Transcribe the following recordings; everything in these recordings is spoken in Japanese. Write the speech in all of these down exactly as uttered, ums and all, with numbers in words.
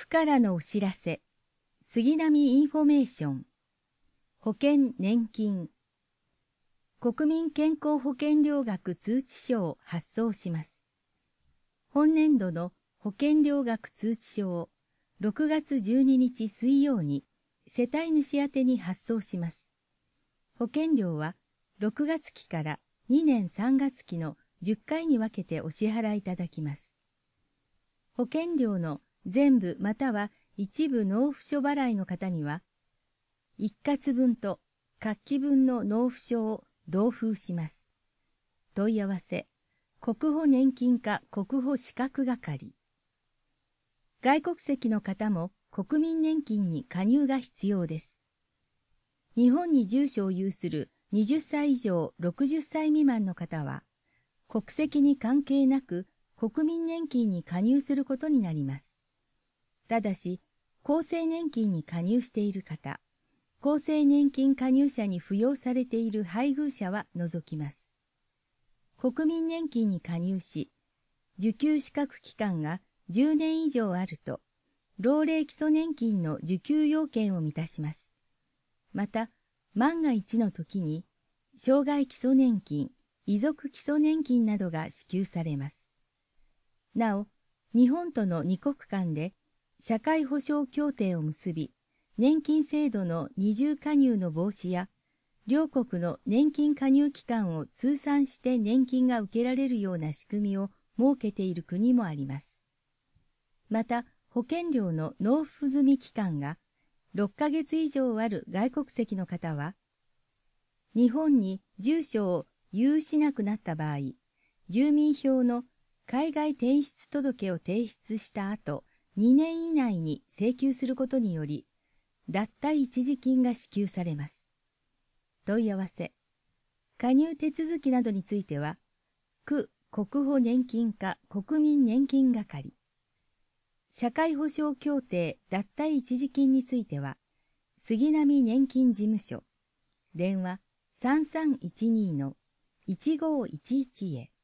府からのお知らせ、杉並インフォメーション、保険年金、国民健康保険料額通知書を発送します。本年度の保険料額通知書をろくがつじゅうににち水曜に世帯主宛てに発送します。保険料はろくがつ期からにねんさんがつ期のじゅっかいに分けてお支払いいただきます。保険料の全部または一部納付書払いの方には、一括分と各期分の納付書を同封します。問い合わせ、国保年金課国保資格係。外国籍の方も国民年金に加入が必要です。日本に住所を有するはたち以上ろくじゅっさい未満の方は、国籍に関係なく国民年金に加入することになります。ただし、厚生年金に加入している方、厚生年金加入者に扶養されている配偶者は除きます。国民年金に加入し、受給資格期間がじゅうねん以上あると、老齢基礎年金の受給要件を満たします。また、万が一の時に、障害基礎年金、遺族基礎年金などが支給されます。なお、日本との二国間で社会保障協定を結び、年金制度の二重加入の防止や、両国の年金加入期間を通算して年金が受けられるような仕組みを設けている国もあります。また、保険料の納付済み期間がろっかげつ以上ある外国籍の方は、日本に住所を有しなくなった場合、住民票の海外転出届を提出した後、にねん以内に請求することにより、脱退一時金が支給されます。問い合わせ、加入手続きなどについては、区国保年金課国民年金係、社会保障協定脱退一時金については、杉並年金事務所、電話さんさんいちにのいちごいちいちへ。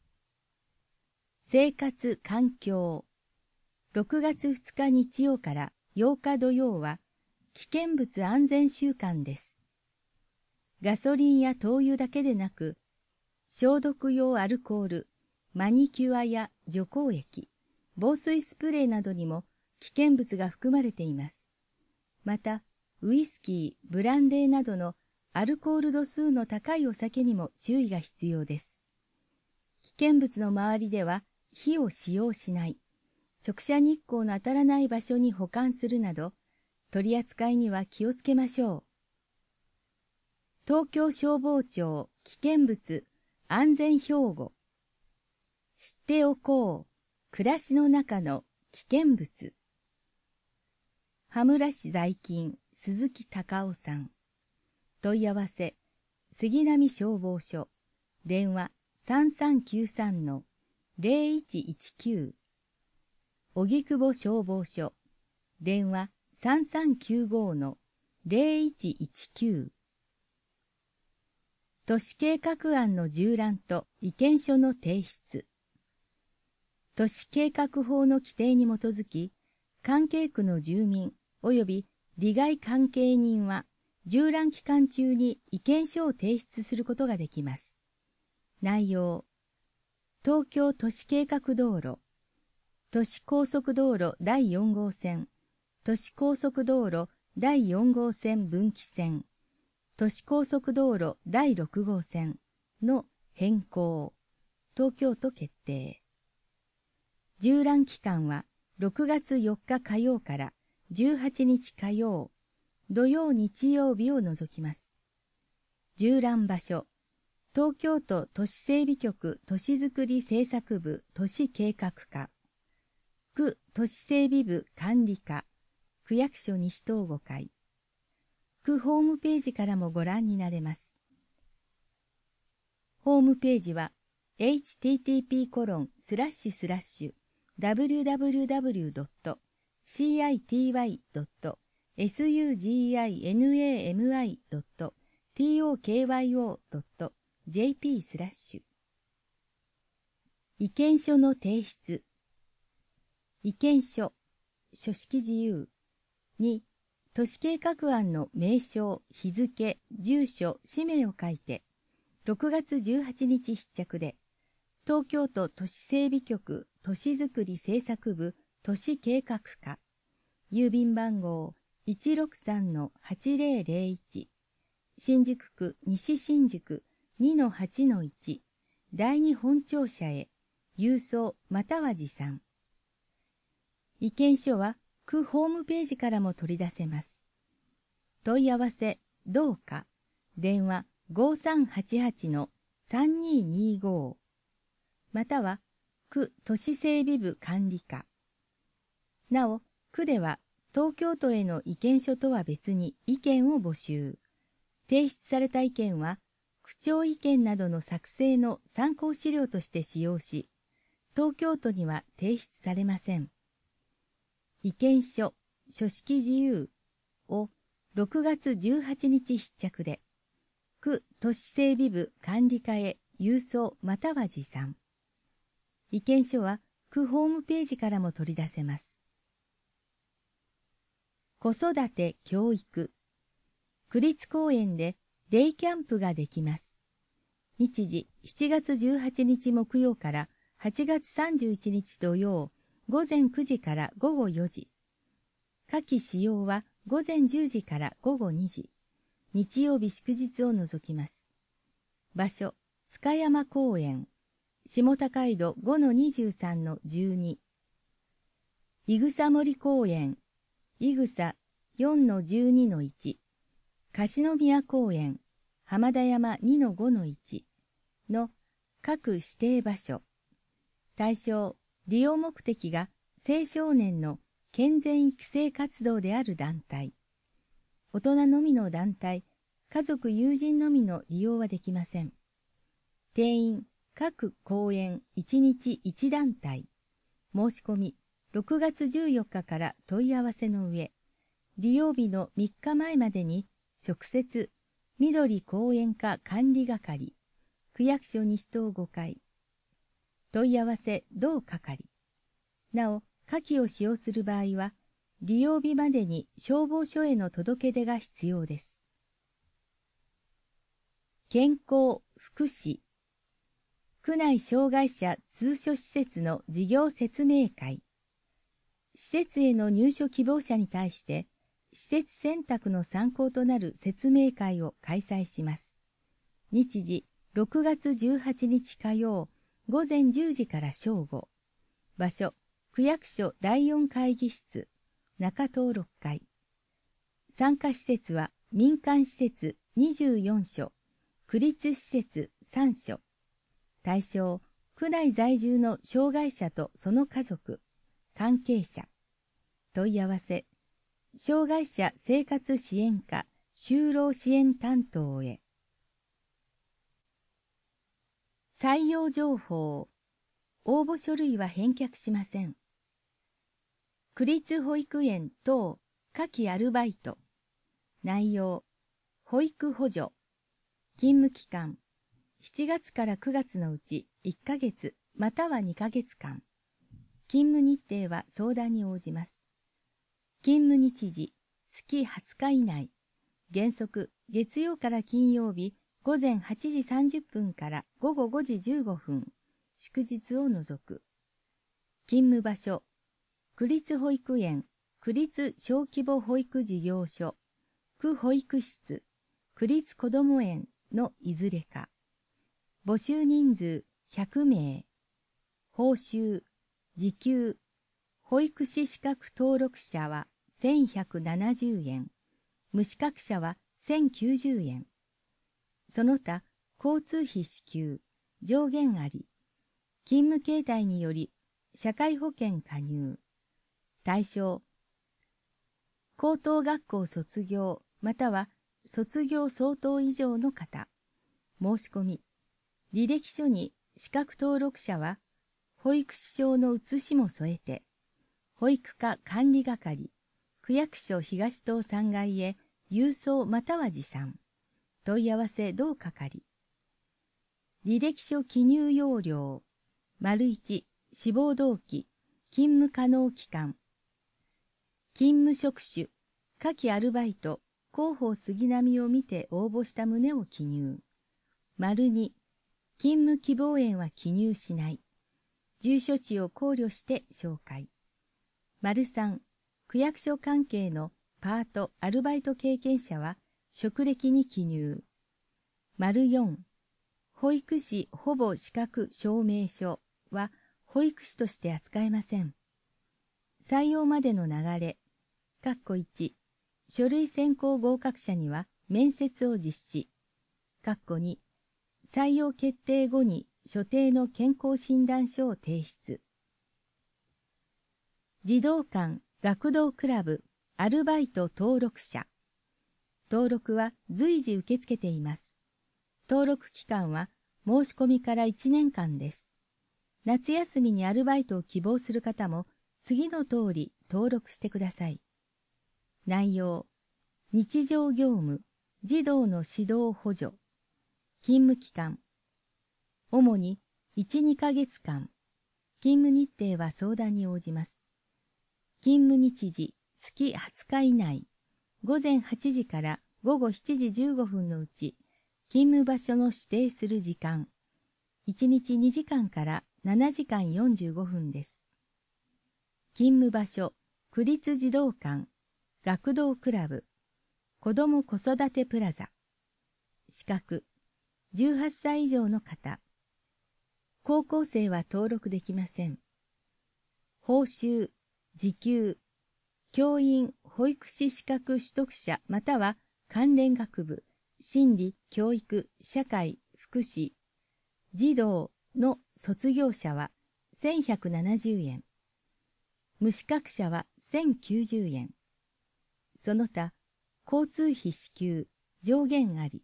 生活環境、ろくがつふつか日曜からようか土曜は危険物安全週間です。ガソリンや灯油だけでなく、消毒用アルコール、マニキュアや除光液、防水スプレーなどにも危険物が含まれています。また、ウイスキー、ブランデーなどのアルコール度数の高いお酒にも注意が必要です。危険物の周りでは火を使用しない、直射日光の当たらない場所に保管するなど、取り扱いには気をつけましょう。東京消防庁危険物安全標語。知っておこう。暮らしの中の危険物。羽村市在勤鈴木隆夫さん。問い合わせ杉並消防署。電話さんさんきゅうさんのぜろいちいちきゅう。荻窪消防署。電話さんさんきゅうごのぜろいちいちきゅう。都市計画案の縦覧と意見書の提出。都市計画法の規定に基づき、関係区の住民及び利害関係人は、縦覧期間中に意見書を提出することができます。内容、東京都市計画道路、都市高速道路だいよん号線、都市高速道路だいよん号線分岐線、都市高速道路だいろく号線の変更、東京都決定。縦覧期間はろくがつよっか火曜からじゅうはちにち火曜、土曜日曜日を除きます。縦覧場所、東京都都市整備局都市づくり政策部都市計画課、区都市整備部管理課、区役所西東五階。区ホームページからもご覧になれます。ホームページは エイチティーティーピーコロンスラッシュスラッシュダブリューダブリューダブリュードットシーアイティーワイドットエスユージーアイエヌエーエムアイドットティーオーケーワイオードットジェーピースラッシュ。意見書の提出。意見書書式自由。に、都市計画案の名称、日付、住所、氏名を書いて、ろくがつじゅうはちにち必着で、東京都都市整備局都市づくり政策部都市計画課、郵便番号 いちろくさんのはちぜろぜろいち、新宿区西新宿 にのはちのいち、第二本庁舎へ、郵送または持参。意見書は区ホームページからも取り出せます。問い合わせ、どうか、電話 ごさんはちはちのさんにーにーごー、または区都市整備部管理課。なお、区では東京都への意見書とは別に意見を募集。提出された意見は、区長意見などの作成の参考資料として使用し、東京都には提出されません。意見書、書式自由をろくがつじゅうはちにち必着で、区都市整備部管理課へ郵送または持参。意見書は区ホームページからも取り出せます。子育て教育。区立公園でデイキャンプができます。日時しちがつじゅうはちにち木曜からはちがつさんじゅういちにち土曜、午前くじから午後よじ。夏季使用は午前じゅうじから午後にじ。日曜日祝日を除きます。場所、塚山公園。下高井戸 ごのにじゅうさんのじゅうに。いぐさ森公園。いぐさ よんのじゅうにのいち。樫宮公園。浜田山 にのごのいち の各指定場所。対象、利用目的が青少年の健全育成活動である団体。大人のみの団体、家族友人のみの利用はできません。定員、各公園いちにちいち団体。申し込み、ろくがつじゅうよっかから問い合わせの上、利用日のみっかまえまでに直接、緑公園課管理係、区役所西棟ごかい。問い合わせ同係。なお、下記を使用する場合は、利用日までに消防署への届け出が必要です。健康、福祉。区内障害者通所施設の事業説明会。施設への入所希望者に対して、施設選択の参考となる説明会を開催します。日時、ろくがつじゅうはちにち火曜、午前じゅうじから正午。場所、区役所だいよん会議室、中東ろっかい。参加施設は民間施設にじゅうよんしょ、区立施設さんしょ。対象、区内在住の障害者とその家族、関係者。問い合わせ、障害者生活支援課就労支援担当へ。採用情報。応募書類は返却しません。区立保育園等夏季アルバイト。内容、保育補助。勤務期間、しちがつからくがつのうちいっかげつまたはにかげつかん。勤務日程は相談に応じます。勤務日時、月はつか以内。原則、月曜から金曜日、午前はちじさんじゅっぷんから午後ごじじゅうごふん。祝日を除く。勤務場所、区立保育園、区立小規模保育事業所、区保育室、区立こども園のいずれか。募集人数ひゃくめい。報酬、時給、保育士資格登録者はせんひゃくななじゅうえん、無資格者はせんきゅうじゅうえん。その他、交通費支給、上限あり。勤務形態により、社会保険加入。対象、高等学校卒業、または卒業相当以上の方。申し込み。履歴書に資格登録者は、保育士証の写しも添えて、保育課管理係、区役所東棟さんがいへ郵送または持参。問い合わせ同係。履歴書記入要領。丸いち、志望動機、勤務可能期間。 勤務職種、下記アルバイト、広報杉並を見て応募した旨を記入。丸に、勤務希望園は記入しない。住所地を考慮して紹介。丸さん、区役所関係のパート、アルバイト経験者は職歴に記入。丸よん、保育士ほぼ資格証明書は保育士として扱えません。採用までの流れ、括弧いち、書類選考合格者には面接を実施。括弧に、採用決定後に所定の健康診断書を提出。児童館、学童クラブ、アルバイト登録者。登録は随時受け付けています。登録期間は申し込みからいちねんかんです。夏休みにアルバイトを希望する方も次の通り登録してください。内容、日常業務、児童の指導補助。勤務期間、主にいち、にかげつかん。勤務日程は相談に応じます。勤務日時、月はつか以内。午前はちじから午後しちじじゅうごふんのうち、勤務場所の指定する時間。いちにちにじかんからななじかんよんじゅうごふんです。勤務場所、区立児童館、学童クラブ、子ども子育てプラザ。資格、じゅうはっさい以上の方。高校生は登録できません。報酬、時給、教員、保育士資格取得者または関連学部、心理、教育、社会、福祉、児童の卒業者はせんひゃくななじゅうえん。無資格者はせんきゅうじゅうえん。その他、交通費支給、上限あり。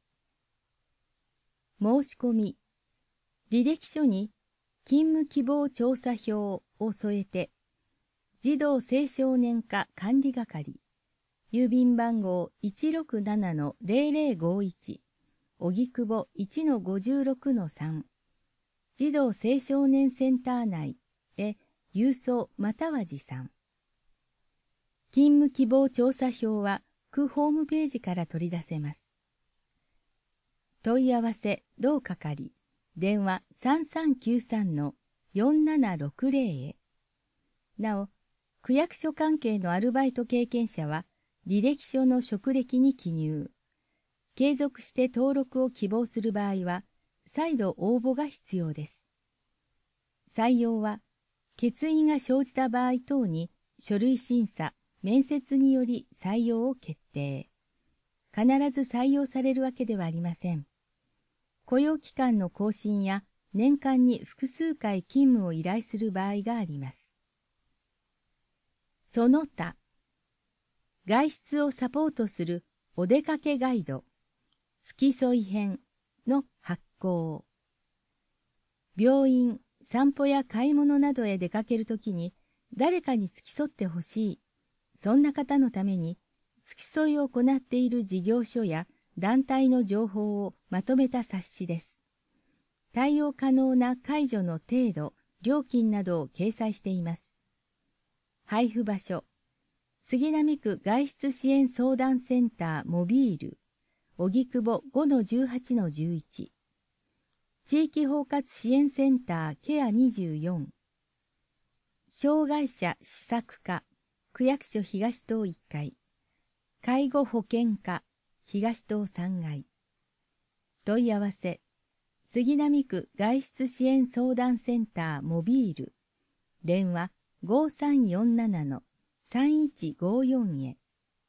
申し込み、履歴書に勤務希望調査票を添えて、児童青少年課管理係、郵便番号 いちろくななのぜろぜろごいち、荻窪 いちのごじゅうろくのさん、児童青少年センター内へ郵送または持参。勤務希望調査票は区ホームページから取り出せます。問い合わせ同係、電話 さんさんきゅうさんのよんななろくぜろ へ。なお、区役所関係のアルバイト経験者は履歴書の職歴に記入。継続して登録を希望する場合は、再度応募が必要です。採用は、欠員が生じた場合等に書類審査、面接により採用を決定。必ず採用されるわけではありません。雇用期間の更新や年間に複数回勤務を依頼する場合があります。その他、外出をサポートするお出かけガイド、付き添い編の発行。病院、散歩や買い物などへ出かけるときに誰かに付き添ってほしい。そんな方のために付き添いを行っている事業所や団体の情報をまとめた冊子です。対応可能な介助の程度、料金などを掲載しています。配布場所、杉並区外出支援相談センターモビール、荻窪 ごのじゅうはちのじゅういち、地域包括支援センターケアにじゅうよん、障害者施策課、区役所東棟いっかい、介護保険課、東棟さんがい。問い合わせ、杉並区外出支援相談センターモビール、電話 ごさんよんななのさんいちごよん へ。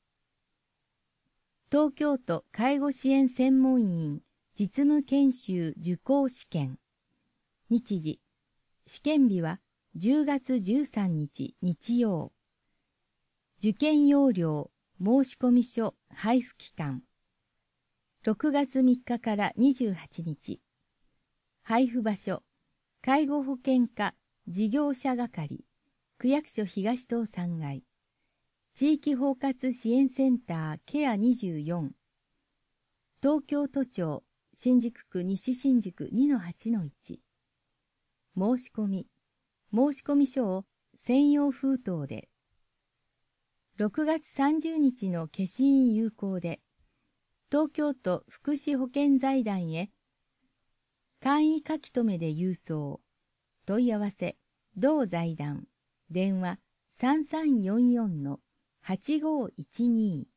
東京都介護支援専門員実務研修受講試験。日時、試験日はじゅうがつじゅうさんにち日曜。受験要領、申込書配布期間。ろくがつみっかからにじゅうはちにち。配布場所、介護保険課事業者係、区役所東棟さんがい。地域包括支援センターケアにじゅうよん。東京都庁新宿区西新宿 にのはちのいち。申し込み、申込書を専用封筒で。 ろくがつさんじゅうにちの消印有効で、東京都福祉保健財団へ簡易書き留めで郵送。問い合わせ同財団。電話さんさんよんよんのはちごいちに。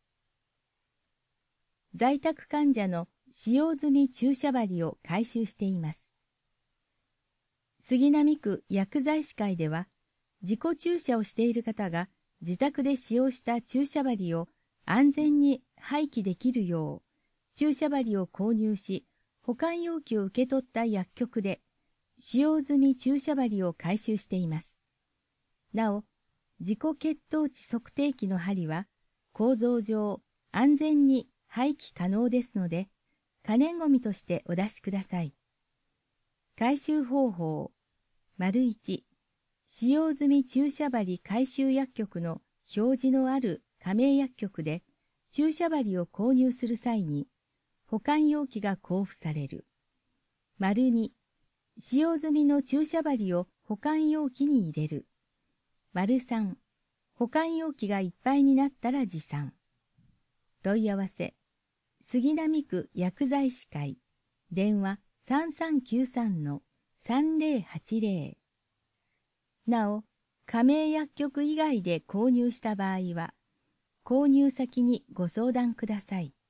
在宅患者の使用済み注射針を回収しています。杉並区薬剤師会では、自己注射をしている方が自宅で使用した注射針を安全に廃棄できるよう、注射針を購入し、保管容器を受け取った薬局で、使用済み注射針を回収しています。なお、自己血糖値測定器の針は、構造上安全に廃棄可能ですので、可燃ごみとしてお出しください。回収方法、丸いち、使用済み注射針回収薬局の表示のある加盟薬局で注射針を購入する際に保管容器が交付される。丸に、使用済みの注射針を保管容器に入れる。丸さん、保管容器がいっぱいになったら持参。問い合わせ、杉並区薬剤師会、電話さんさんきゅうさんのさんぜろはちぜろ。なお、加盟薬局以外で購入した場合は、購入先にご相談ください。